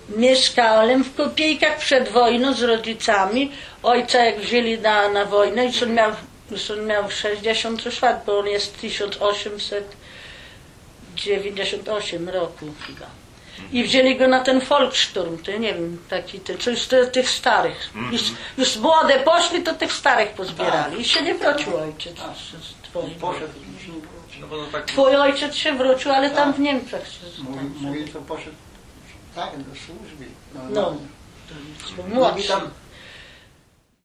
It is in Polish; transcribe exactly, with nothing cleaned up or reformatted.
Mieszkałem w Kopiejkach przed wojną z rodzicami. Ojca jak wzięli na, na wojnę, już on miał, już on miał sześćdziesiąt coś lat, bo on jest tysiąc osiemset dziewięćdziesiąt osiem roku chyba. I wzięli go na ten Volkssturm, to nie wiem, taki ten, coś z tych starych. Już, już młode poszli, to tych starych pozbierali. I się nie wrócił ojciec. Twój. Twój ojciec się wrócił, ale tam w Niemczech się Mówi, mówi, to poszedł tak do służby. No, młodszy.